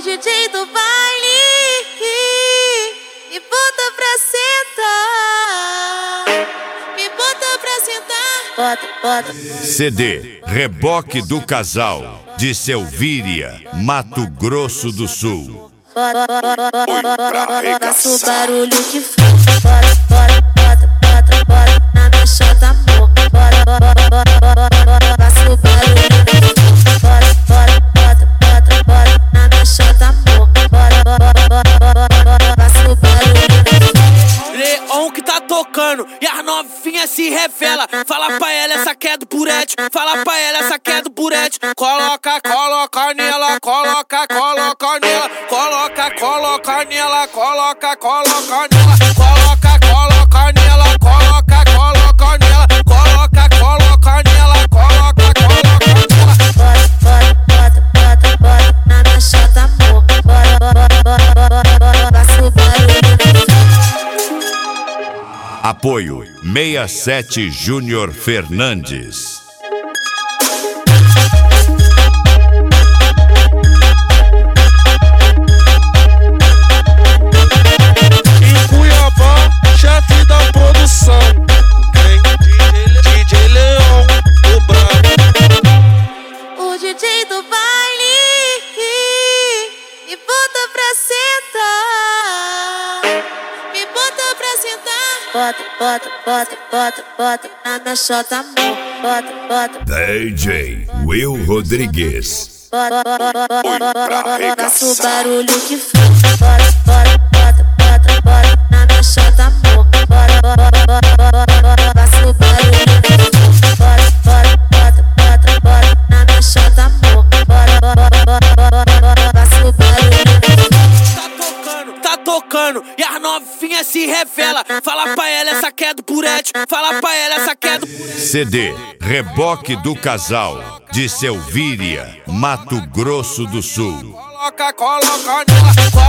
DJ do baile me bota pra sentar, me bota pra sentar. Bota, bota. CD Reboque do Casal, de Selvíria, Mato Grosso do Sul. Faça o barulho que faz. Bora, bora, bota, bota, bora na minha chota, amor. Bora, bora, bora, faça o barulho que faz. Bora, bora, bota, bota, bora na minha chota, amor. Bora, bora, bora, faça o barulho que faz. Leon que tá tocando e as novinhas se revela. Fala pra ela, essa que é do Purete. Fala pra ela, essa que é do Purete. Coloca, coloca nela, coloca, coloca nela. Coloca, coloca nela, coloca, coloca nela. Coloca, coloca nela, coloca, coloca nela. Coloca, coloca nela, coloca, coloca nela. Bora, bora, bota, bota, bora na minha chota, amor. Bora, bora, bora, faça o barulho que faz. Apoio 67 Júnior Fernandes. Em Cuiabá, chefe da produção. Quem? DJ Leon, o brabo. O DJ do baile me bota pra sentar, me bota pra sentar. Bota, bota, bota, bota, bota na minha chota, amor. Bota, bota. DJ Will Rodrigues. Bora, bora, bora, faça o barulho que faz. Bora, bora, bota, bota, bora na minha chota, amor. Bora, bora, bora, faça o barulho que faz. Bora, bora, bota, bota, bora na minha chota, amor. Bora, bora, faça o barulho que faz. Tá tocando e as novinhas se revela. Fala pra ela, essa que é do Purete. Fala pra ela, essa que é do Purete. CD Reboque do Casal, de Selvíria, Mato Grosso do Sul. Coloca, coloca nela.